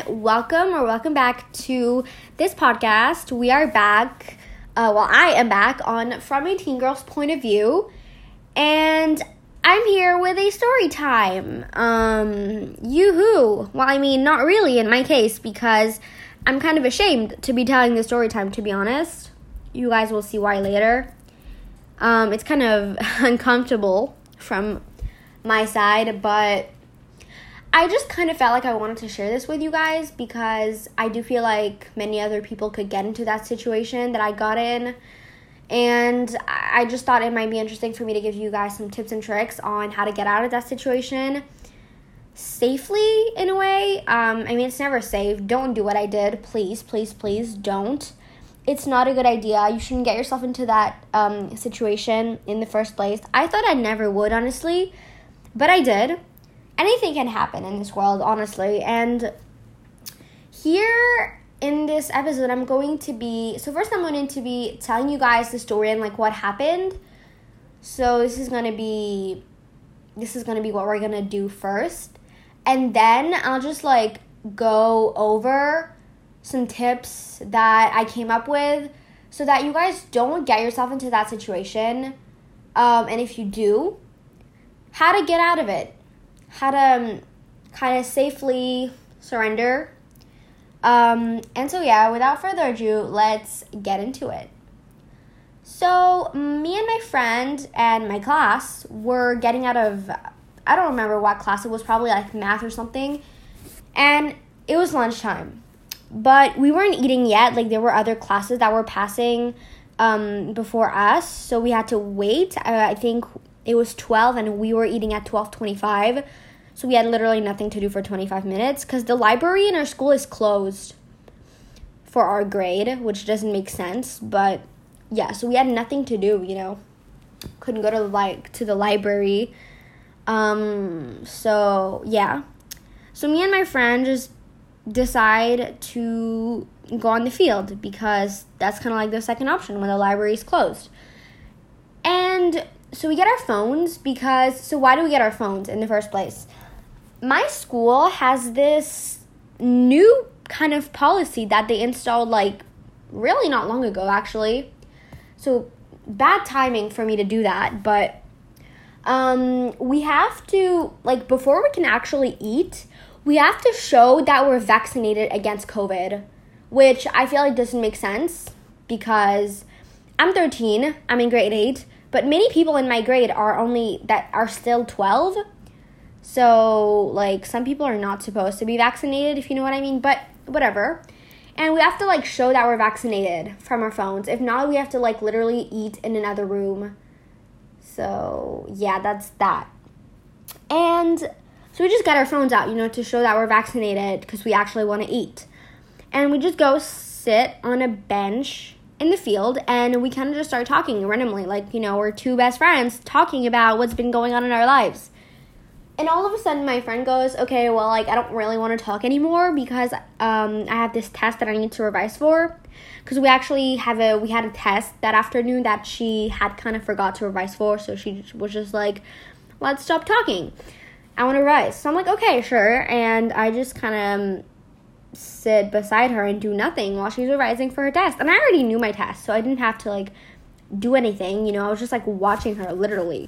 Welcome back to this podcast. We are back, I am back on From a Teen Girl's Point of View, and I'm here with a story time. Yoo-hoo. Well, I mean, not really in my case, because I'm kind of ashamed to be telling this story time, to be honest. You guys will see why later. It's kind of uncomfortable from my side, but I just kind of felt like I wanted to share this with you guys because I do feel like many other people could get into that situation that I got in. And I just thought it might be interesting for me to give you guys some tips and tricks on how to get out of that situation safely, in a way. It's never safe. Don't do what I did. Please don't. It's not a good idea. You shouldn't get yourself into that situation in the first place. I thought I never would, honestly, but I did. Anything can happen in this world, honestly. And here in this episode, I'm going to be telling you guys the story and like what happened. So this is gonna be what we're gonna do first, and then I'll just like go over some tips that I came up with so that you guys don't get yourself into that situation. And if you do, how to get out of it. How to kind of safely surrender. And so, without further ado, let's get into it. So, me and my friend and my class were getting out of, I don't remember what class it was, probably like math or something. And it was lunchtime. But we weren't eating yet. Like, there were other classes that were passing before us. So, we had to wait. I think it was 12 and we were eating at 12:25. So we had literally nothing to do for 25 minutes because the library in our school is closed for our grade, which doesn't make sense. But yeah, so we had nothing to do, couldn't go to the library. So yeah. So me and my friend just decide to go on the field because that's kind of like the second option when the library is closed. And so we get our phones so why do we get our phones in the first place? My school has this new kind of policy that they installed like really not long ago, actually. So bad timing for me to do that, but we have to, like, before we can actually eat, we have to show that we're vaccinated against COVID, which I feel like doesn't make sense because I'm 13, I'm in grade 8, but many people in my grade are still 12. So, like, some people are not supposed to be vaccinated, if you know what I mean, but whatever. And we have to, like, show that we're vaccinated from our phones. If not, we have to, like, literally eat in another room. So, yeah, that's that. And so we just got our phones out, to show that we're vaccinated because we actually want to eat. And we just go sit on a bench in the field and we kind of just start talking randomly. Like, we're two best friends talking about what's been going on in our lives. And all of a sudden, my friend goes, okay, well, like, I don't really want to talk anymore because I have this test that I need to revise for. Because we actually had a test that afternoon that she had kind of forgot to revise for. So she was just like, let's stop talking. I want to revise. So I'm like, okay, sure. And I just kind of sit beside her and do nothing while she's revising for her test. And I already knew my test, so I didn't have to, like, do anything. I was just, like, watching her, literally.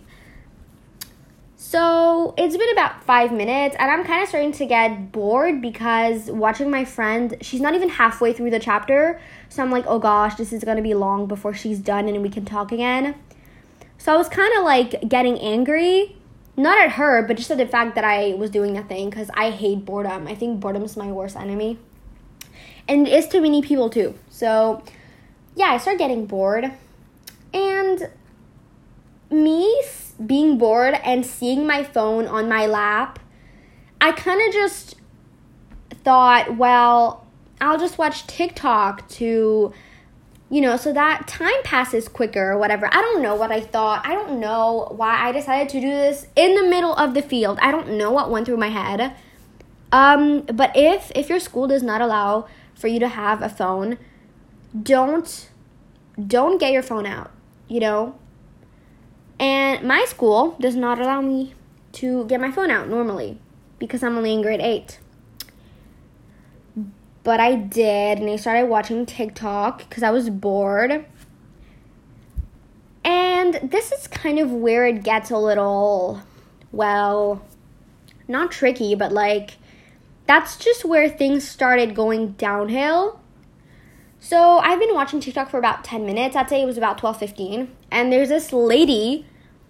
So it's been about 5 minutes, and I'm kind of starting to get bored because watching my friend, she's not even halfway through the chapter. So I'm like, oh gosh, this is going to be long before she's done and we can talk again. So I was kind of like getting angry, not at her, but just at the fact that I was doing nothing because I hate boredom. I think boredom is my worst enemy. And it's to many people too. So yeah, I started getting bored. And me being bored and seeing my phone on my lap, I kind of just thought, well, I'll just watch TikTok to, so that time passes quicker or whatever. I don't know what I thought. I don't know why I decided to do this in the middle of the field. I don't know what went through my head. But if your school does not allow for you to have a phone, don't get your phone out, And my school does not allow me to get my phone out normally because I'm only in grade 8. but I did, and I started watching TikTok because I was bored. And this is kind of where it gets a little, well, not tricky, but like, that's just where things started going downhill. So I've been watching TikTok for about 10 minutes. I'd say it was about 12:15. And there's this lady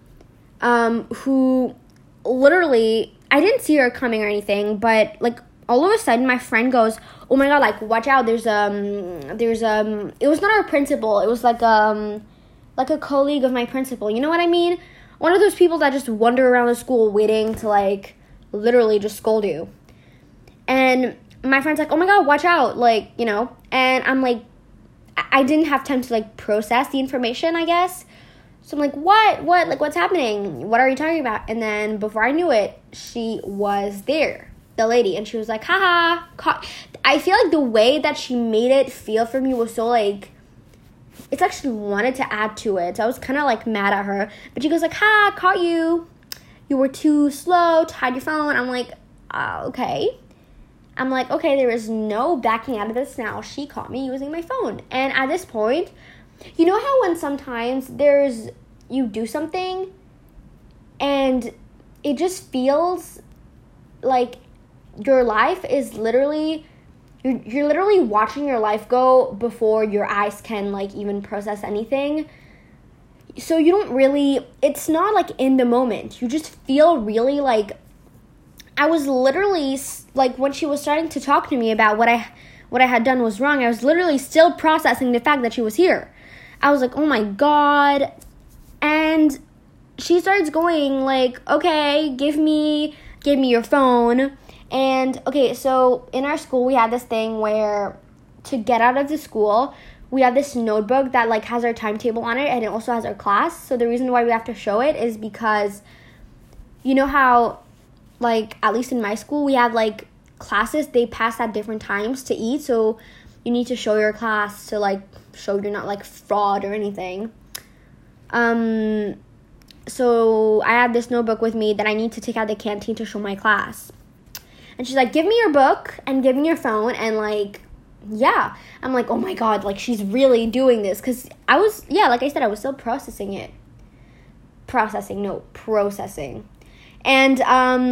who literally, I didn't see her coming or anything, but like all of a sudden my friend goes, oh my god, like watch out, there's it was not our principal, it was like a colleague of my principal, you know what I mean? One of those people that just wander around the school waiting to like literally just scold you. And my friend's like, oh my god, watch out, like, you know, and I'm like, I didn't have time to like process the information, I guess. So I'm like, what, like, what's happening? What are you talking about? And then before I knew it, she was there, the lady, and she was like, haha, I feel like the way that she made it feel for me was so like, it's like she wanted to add to it. So I was kind of like mad at her, but she goes like, ha, caught you. You were too slow to hide your phone. I'm like, okay. I'm like, okay, there is no backing out of this now. She caught me using my phone. And at this point, you know how when sometimes you do something and it just feels like your life is literally, you're literally watching your life go before your eyes can like even process anything. So you don't really, it's not like in the moment. You just feel really like, I was literally like, when she was starting to talk to me about what I had done was wrong, I was literally still processing the fact that she was here. I was like, oh my god. And she starts going like, okay, give me your phone. And okay, so in our school we had this thing where to get out of the school, we have this notebook that like has our timetable on it, and it also has our class. So the reason why we have to show it is because you know how like at least in my school we have like classes, they pass at different times to eat, so you need to show your class to like show you're not like fraud or anything. So I had this notebook with me that I need to take out the canteen to show my class. And she's like, give me your book and give me your phone. And like, yeah, I'm like, oh my god, like she's really doing this. Because I was, yeah, like I said, I was still processing. And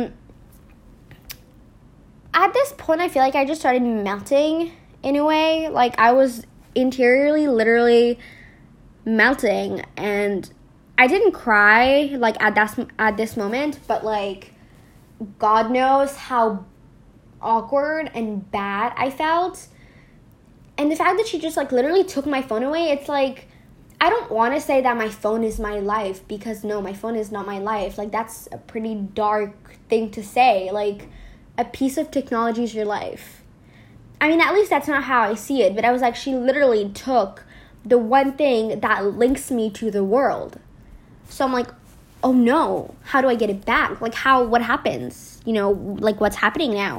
at this point, I feel like I just started melting in a way. Like I was interiorly, literally melting. And I didn't cry like at this moment, but like God knows how awkward and bad I felt. And the fact that she just like literally took my phone away, it's like, I don't want to say that my phone is my life, because no, my phone is not my life. Like that's a pretty dark thing to say. Like a piece of technology is your life. I mean, at least that's not how I see it, but I was like, she literally took the one thing that links me to the world. So I'm like, oh no, how do I get it back? Like what happens? You know, like what's happening now?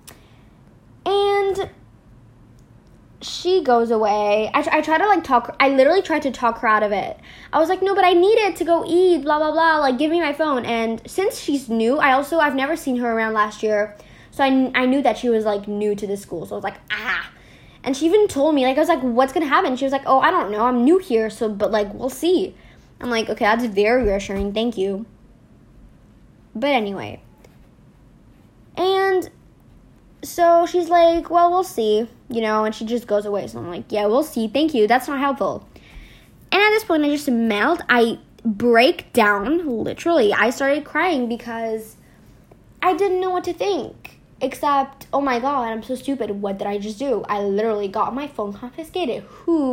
And she goes away. I try to like I literally tried to talk her out of it. I was like, no, but I need it to go eat, blah, blah, blah. Like, give me my phone. And since she's new, I've never seen her around last year. So I knew that she was like new to the school. So I was like, And she even told me, like, I was like, what's going to happen? She was like, oh, I don't know. I'm new here. So, but like, we'll see. I'm like, okay, that's very reassuring. Thank you. But anyway. And so she's like, well, we'll see, you know, and she just goes away. So I'm like, yeah, we'll see. Thank you. That's not helpful. And at this point, I just melt. I break down, literally. I started crying because I didn't know what to think. Except, oh my god, I'm so stupid. What did I just do? I literally got my phone confiscated.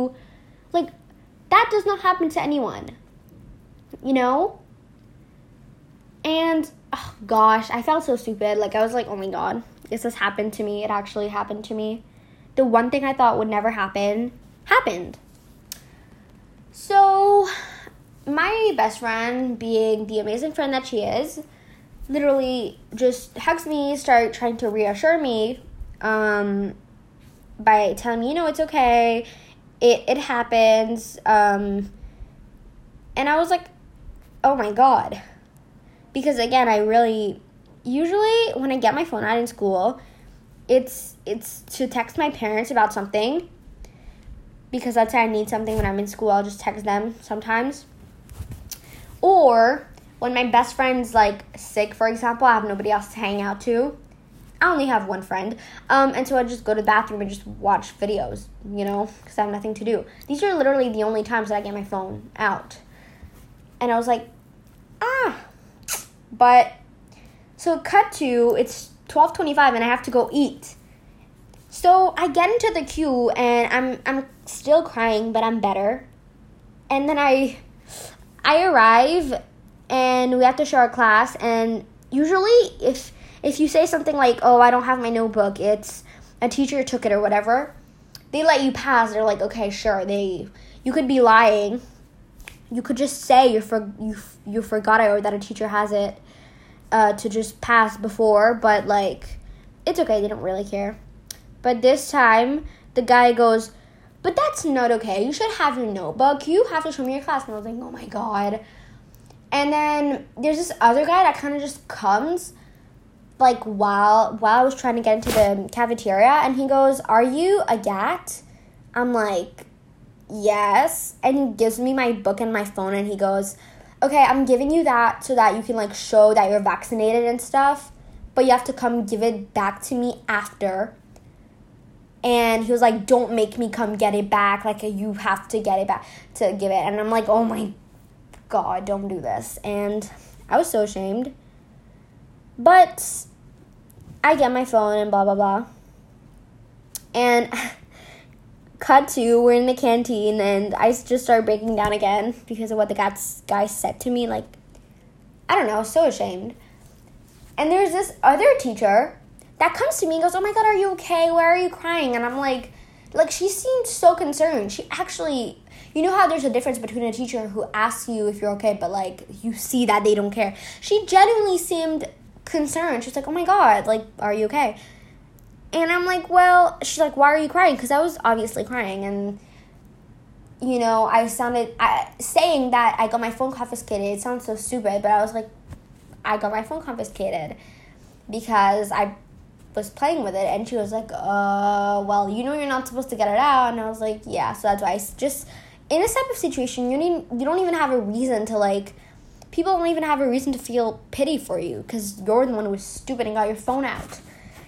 That does not happen to anyone. You know? And, oh gosh, I felt so stupid. Like, I was like, oh my god, this has happened to me. It actually happened to me. The one thing I thought would never happen, happened. So, my best friend, being the amazing friend that she is, literally just hugs me, start trying to reassure me, by telling me, you know, it's okay. It happens. And I was like, oh my god. Because again, usually when I get my phone out in school, it's to text my parents about something, because let's say I need something when I'm in school, I'll just text them sometimes. Or when my best friend's like sick, for example, I have nobody else to hang out to. I only have one friend. And so I just go to the bathroom and just watch videos, because I have nothing to do. These are literally the only times that I get my phone out. And I was like, But, so cut to, it's 12:25 and I have to go eat. So I get into the queue and I'm still crying, but I'm better. And then I arrive and we have to show our class. And usually if you say something like, oh, I don't have my notebook, it's a teacher took it or whatever, they let you pass. They're like, okay, sure. You could be lying. You could just say you forgot it, or that a teacher has it to just pass before. But, like, it's okay. They don't really care. But this time, the guy goes, but that's not okay. You should have your notebook. You have to show me your class. And I was like, oh, my God. And then there's this other guy that kind of just comes, like, while I was trying to get into the cafeteria. And he goes, are you a GAT? I'm like, yes. And he gives me my book and my phone. And he goes, okay, I'm giving you that so that you can, like, show that you're vaccinated and stuff. But you have to come give it back to me after. And he was like, don't make me come get it back. Like, you have to get it back to give it. And I'm like, oh, my God, don't do this. And I was so ashamed. But I get my phone and blah, blah, blah. And cut to, we're in the canteen. And I just started breaking down again because of what the guy said to me. Like, I don't know, I was so ashamed. And there's this other teacher that comes to me and goes, oh my God, are you okay? Why are you crying? And I'm like, she seemed so concerned. She actually, you know how there's a difference between a teacher who asks you if you're okay, but, like, you see that they don't care. She genuinely seemed concerned. She's like, oh my God, like, are you okay? And I'm like, well, she's like, why are you crying? Because I was obviously crying. And, saying that I got my phone confiscated, it sounds so stupid, but I was like, I got my phone confiscated because I was playing with it. And she was like, well, you're not supposed to get it out. And I was like, yeah. So that's why just in this type of situation, you don't even have a reason to, like, people don't even have a reason to feel pity for you because you're the one who was stupid and got your phone out.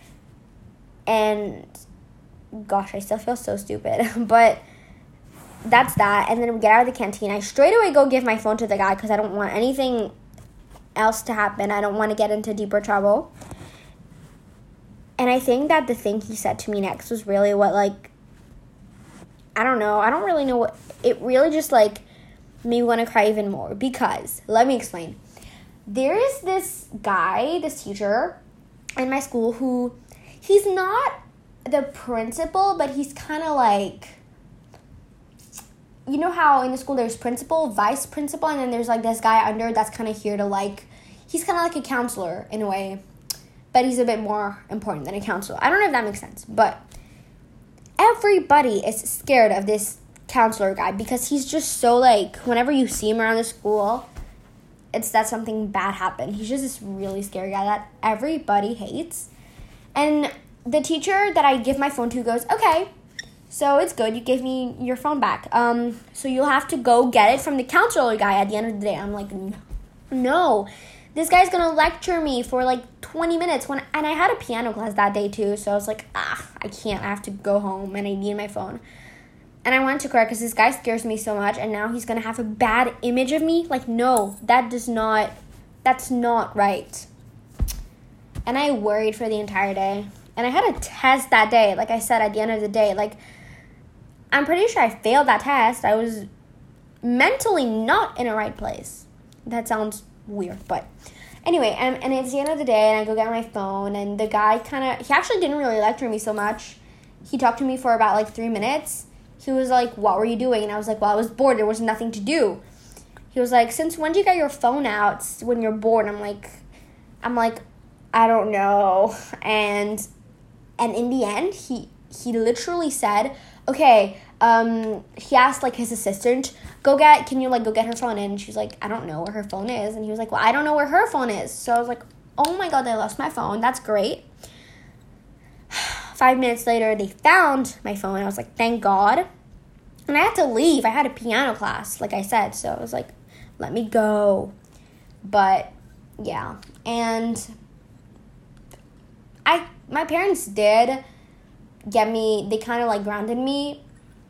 And gosh, I still feel so stupid. But that's that. And then we get out of the canteen. I straight away go give my phone to the guy because I don't want anything else to happen. I don't want to get into deeper trouble. And I think that the thing he said to me next was really what, like, I don't know. I don't really know what, it really just, like, made me want to cry even more. Because, let me explain. There is this guy, this teacher in my school who, he's not the principal, but he's kind of like, you know how in the school there's principal, vice principal, and then there's, like, this guy under that's kind of here to, like, he's kind of like a counselor in a way. But he's a bit more important than a counselor. I don't know if that makes sense. But everybody is scared of this counselor guy because he's just so, like, whenever you see him around the school, it's that something bad happened. He's just this really scary guy that everybody hates. And the teacher that I give my phone to goes, okay, so it's good. You gave me your phone back. So you'll have to go get it from the counselor guy at the end of the day. I'm like, no. This guy's going to lecture me for, like, 20 minutes. And I had a piano class that day, too. So I was like, I can't. I have to go home, and I need my phone. And I wanted to cry because this guy scares me so much. And now he's going to have a bad image of me. Like, no, that's not right. And I worried for the entire day. And I had a test that day, like I said, at the end of the day. Like, I'm pretty sure I failed that test. I was mentally not in a right place. That sounds weird, but anyway, and it's the end of the day, and I go get my phone, and the guy he actually didn't really lecture me so much. He talked to me for about, like, 3 minutes. He was like, what were you doing? And I was like, well, I was bored. There was nothing to do. He was like, since when do you get your phone out when you're bored? I'm like, I don't know. And in the end, he literally said, okay, he asked, like, his assistant, can you go get her phone? And she's like, I don't know where her phone is. And he was like, well, I don't know where her phone is. So I was like, oh my God, I lost my phone. That's great. 5 minutes later, they found my phone. I was like, thank God. And I had to leave. I had a piano class, like I said. So I was like, let me go. But, yeah. And my parents did get me, they kind of like grounded me.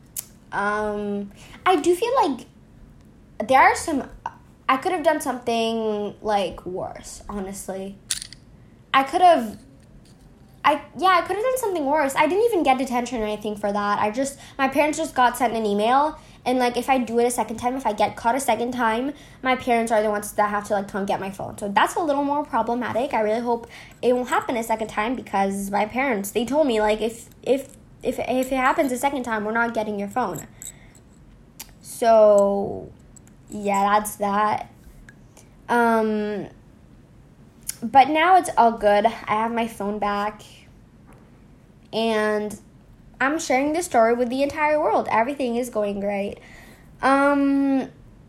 I do feel like there are I could have done something like worse, honestly. I could have done something worse. I didn't even get detention or anything for that. My parents just got sent an email, and like if I do it a second time, if I get caught a second time, my parents are the ones that have to like come get my phone. So that's a little more problematic. I really hope it won't happen a second time, because my parents, they told me like if it happens a second time, we're not getting your phone. So yeah, that's that. But now it's all good. I have my phone back, and I'm sharing this story with the entire world. Everything is going great. But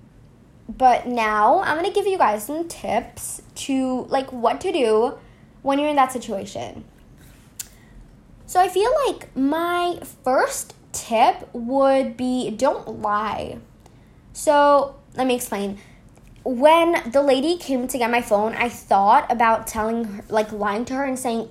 now I'm going to give you guys some tips to, like, what to do when you're in that situation. So I feel like my first tip would be don't lie. So let me explain. When the lady came to get my phone, I thought about telling her, like lying to her and saying,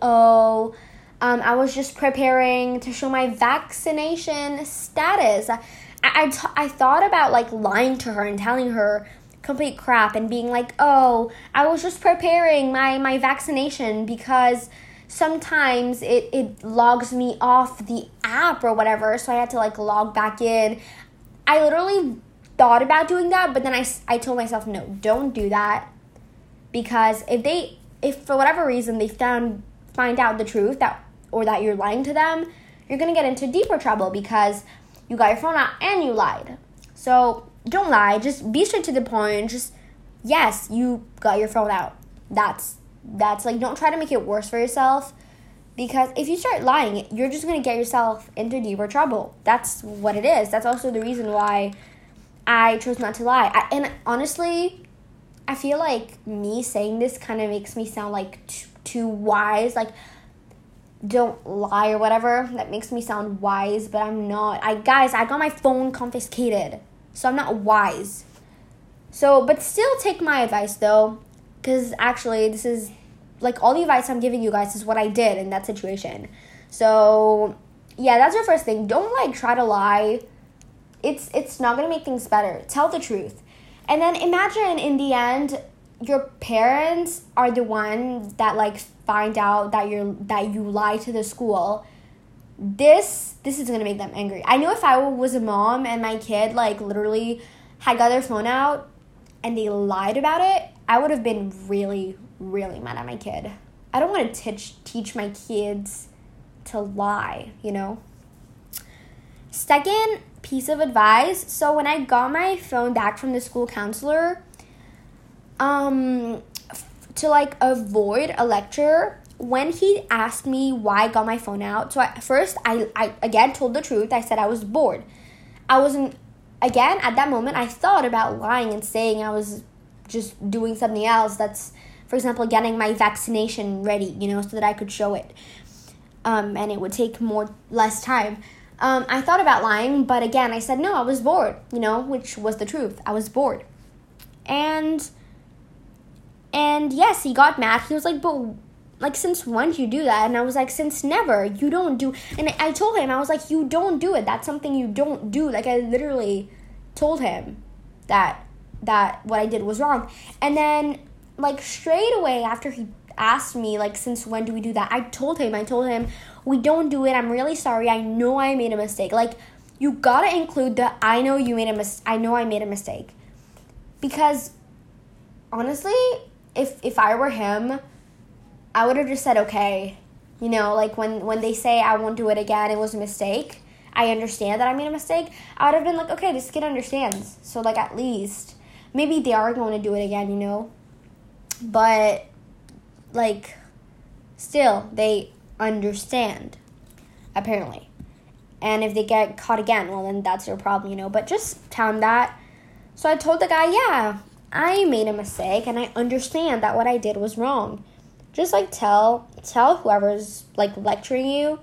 I was just preparing to show my vaccination status. I thought about like lying to her and telling her complete crap and being like, I was just preparing my vaccination because sometimes it logs me off the app or whatever, so I had to like log back in. I literally thought about doing that, but then I told myself, no, don't do that, because if for whatever reason they find out the truth that you're lying to them, you're gonna get into deeper trouble because you got your phone out and you lied. So don't lie, just be straight to the point. Just, yes, you got your phone out. That's like, don't try to make it worse for yourself, because if you start lying, you're just gonna get yourself into deeper trouble. That's what it is. That's also the reason why I chose not to lie. And honestly, I feel like me saying this kind of makes me sound like too wise, like don't lie or whatever. That makes me sound wise, but I'm not. I got my phone confiscated, so I'm not wise. So, but still take my advice though, because actually this is like all the advice I'm giving you guys is what I did in that situation. So yeah, that's your first thing. Don't like try to lie. It's not going to make things better. Tell the truth. And then imagine in the end, your parents are the one that like find out that you lie to the school. This is going to make them angry. I know if I was a mom and my kid like literally had got their phone out and they lied about it, I would have been really, really mad at my kid. I don't want to teach my kids to lie, you know? Second piece of advice. So when I got my phone back from the school counselor, to like avoid a lecture, when he asked me why I got my phone out, so at first I again told the truth. I said I was bored. I wasn't, again, at that moment, I thought about lying and saying I was just doing something else. That's, for example, getting my vaccination ready, you know, so that I could show it. And it would take less time. I thought about lying, but again, I said, no, I was bored, you know, which was the truth. I was bored. And yes, he got mad. He was like, but, like, since when did you do that? And I was like, since never. You don't do, and I told him, I was like, you don't do it. That's something you don't do. Like, I literally told him that what I did was wrong. And then, like, straight away after he asked me, like, since when do we do that? I told him, we don't do it. I'm really sorry. I know I made a mistake. Like, you gotta include the I know I made a mistake. Because, honestly, if I were him, I would have just said, okay. You know, like, when they say I won't do it again, it was a mistake. I understand that I made a mistake. I would have been like, okay, this kid understands. So, like, at least, maybe they are going to do it again, you know? But, like, still, they understand, apparently. And if they get caught again, well, then that's their problem, you know? But just tell him that. So I told the guy, yeah, I made a mistake, and I understand that what I did was wrong. Just, like, tell whoever's, like, lecturing you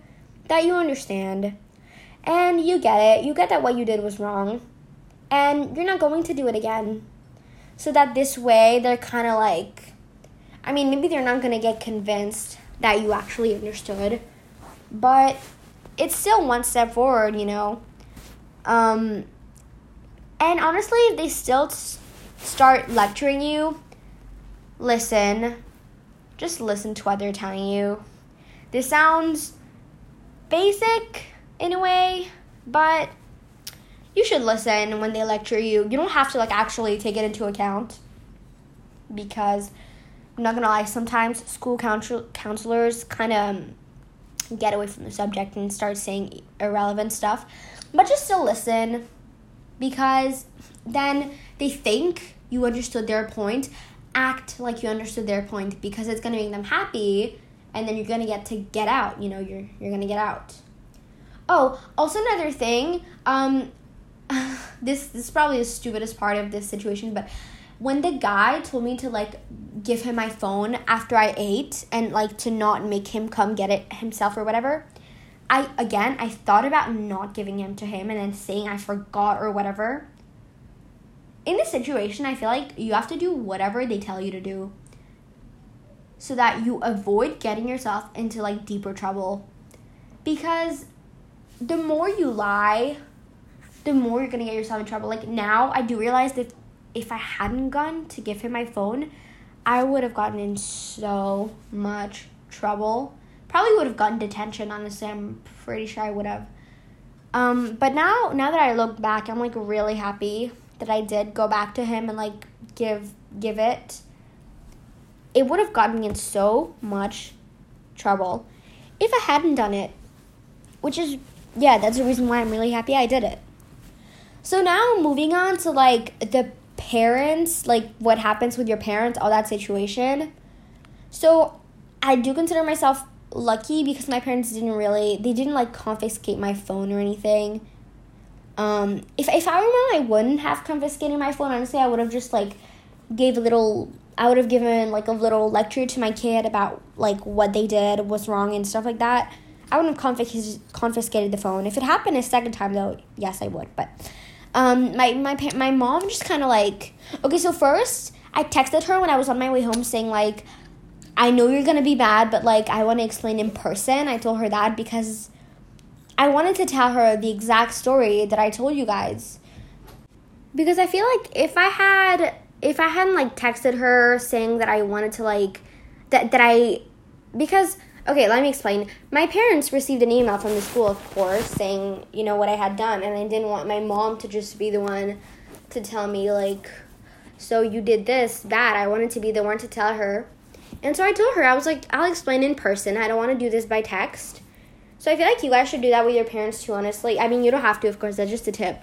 that you understand, and you get it. You get that what you did was wrong, and you're not going to do it again. So that this way, they're kind of like, I mean, maybe they're not going to get convinced that you actually understood, but it's still one step forward, you know. And honestly, if they still start lecturing you, listen. Just listen to what they're telling you. This sounds basic in a way, but you should listen when they lecture you. You don't have to like actually take it into account, because I'm not gonna lie, sometimes school counselors kind of get away from the subject and start saying irrelevant stuff, but just still listen, because then they think you understood their point. Act like you understood their point, because it's gonna make them happy, and then you're gonna get out. You know, you're gonna get out. Oh, also another thing. This is probably the stupidest part of this situation, but when the guy told me to like give him my phone after I ate, and like to not make him come get it himself or whatever, I thought about not giving him to him and then saying I forgot or whatever. In this situation, I feel like you have to do whatever they tell you to do, so that you avoid getting yourself into like deeper trouble. Because the more you lie, the more you're gonna get yourself in trouble. Like now, I do realize that if I hadn't gone to give him my phone, I would have gotten in so much trouble. Probably would have gotten detention, honestly. I'm pretty sure I would have. But now that I look back, I'm like really happy that I did go back to him and like give it. It would have gotten me in so much trouble if I hadn't done it. Which is, yeah, that's the reason why I'm really happy I did it. So now moving on to like the parents, like what happens with your parents, all that situation. So I do consider myself lucky, because my parents didn't like confiscate my phone or anything. If I remember, I wouldn't have confiscated my phone. Honestly, I would have just like I would have given like a little lecture to my kid about like what they did was wrong and stuff like that. I wouldn't have confiscated the phone. If it happened a second time though, yes, I would. But my mom just kind of like, okay, so first I texted her when I was on my way home saying like, I know you're gonna be bad, but like I want to explain in person. I told her that because I wanted to tell her the exact story that I told you guys. Because I feel like if I hadn't like texted her saying that I wanted to like because okay, let me explain. My parents received an email from the school, of course, saying, you know, what I had done, and I didn't want my mom to just be the one to tell me like, so you did this, that. I wanted to be the one to tell her. And so I told her, I was like, I'll explain in person. I don't want to do this by text. So I feel like you guys should do that with your parents too, honestly. I mean, you don't have to, of course. That's just a tip.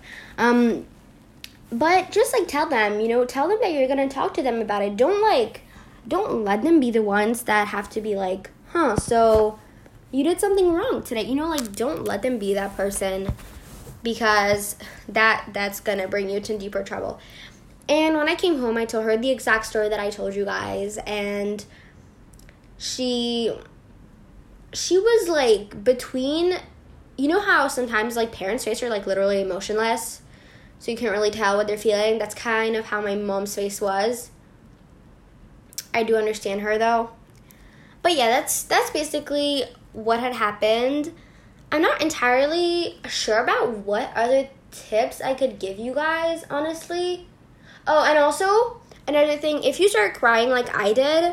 But just, like, tell them that you're going to talk to them about it. Don't let them be the ones that have to be like, so you did something wrong today. You know, like, don't let them be that person, because that's going to bring you to deeper trouble. And when I came home, I told her the exact story that I told you guys, and she was, like, between, you know how sometimes, like, parents' face are, like, literally emotionless, so you can't really tell what they're feeling? That's kind of how my mom's face was. I do understand her, though. But, yeah, that's basically what had happened. I'm not entirely sure about what other tips I could give you guys, honestly. Oh, and also, another thing, if you start crying like I did,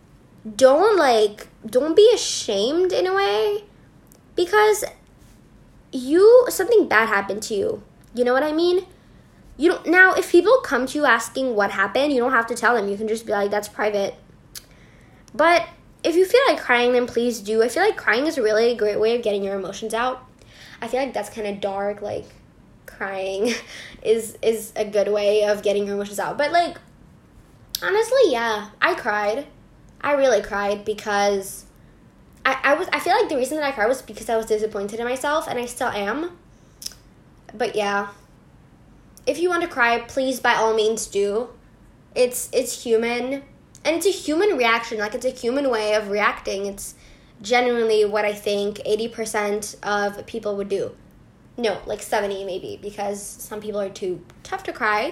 don't be ashamed in a way, because something bad happened to you. You know what I mean? Now, if people come to you asking what happened, you don't have to tell them. You can just be like, that's private. But if you feel like crying, then please do. I feel like crying is a really great way of getting your emotions out. I feel like that's kind of dark, like, crying is a good way of getting your emotions out. But, like, honestly, yeah, I cried. I really cried because I feel like the reason that I cried was because I was disappointed in myself, and I still am. But, yeah. If you want to cry, please, by all means, do. It's human. And it's a human reaction. Like, it's a human way of reacting. It's genuinely what I think 80% of people would do. No, like 70 maybe, because some people are too tough to cry.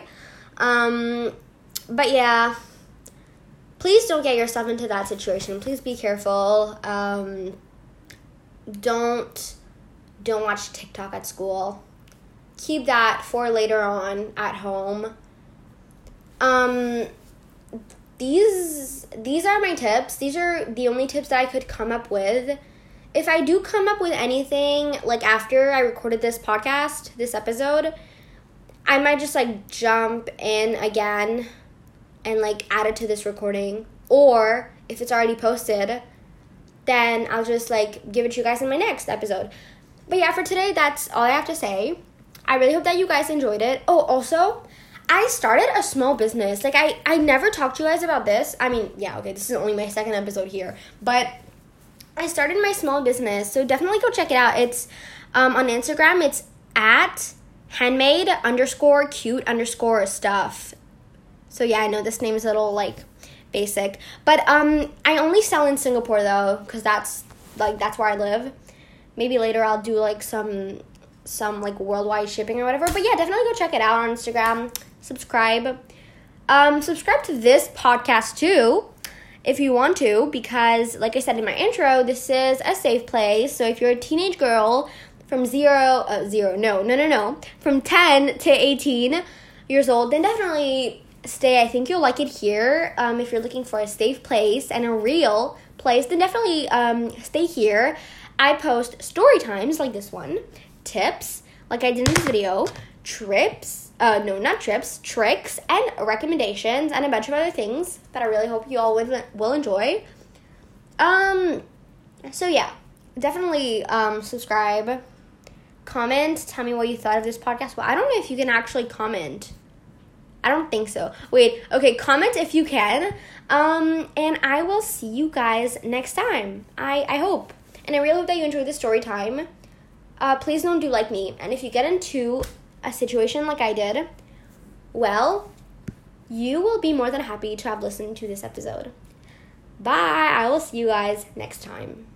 But yeah, please don't get yourself into that situation. Please be careful. Don't watch TikTok at school. Keep that for later on at home. These are my tips. These are the only tips that I could come up with. If I do come up with anything, like after I recorded this podcast, this episode, I might just like jump in again and like add it to this recording. Or if it's already posted, then I'll just like give it to you guys in my next episode. But yeah, for today, that's all I have to say. I really hope that you guys enjoyed it. Oh, also, I started a small business. Like, I never talked to you guys about this. I mean, yeah, okay, this is only my second episode here. But I started my small business, so definitely go check it out. It's on Instagram. It's at handmade_cute_stuff. So yeah, I know this name is a little like basic, but I only sell in Singapore though, because that's where I live. Maybe later I'll do like some like worldwide shipping or whatever. But yeah, definitely go check it out on Instagram. Subscribe. Subscribe to this podcast too, if you want to, because like I said in my intro, this is a safe place. So if you're a teenage girl from from 10 to 18 years old, then definitely stay. I think you'll like it here. If you're looking for a safe place and a real place, then definitely stay here. I post story times like this one, tips like I did in this video, tricks, and recommendations, and a bunch of other things that I really hope you all will enjoy. So yeah, definitely subscribe, comment, tell me what you thought of this podcast. Well, I don't know if you can actually comment. I don't think so. Wait, okay, comment if you can. And I will see you guys next time. I hope. And I really hope that you enjoyed the story time. Please don't do like me. And if you get into a situation like I did, well, you will be more than happy to have listened to this episode. Bye. I will see you guys next time.